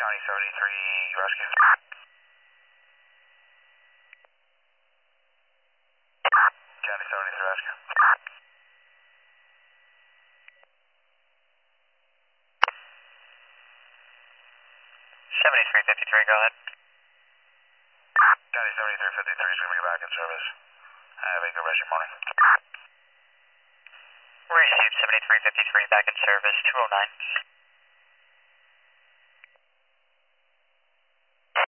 County 73 rescue. County 73 rescue. 7353, go ahead. County 7353 is going to be back in service. Have a good rest of your morning. Received 7353 back in service, 209.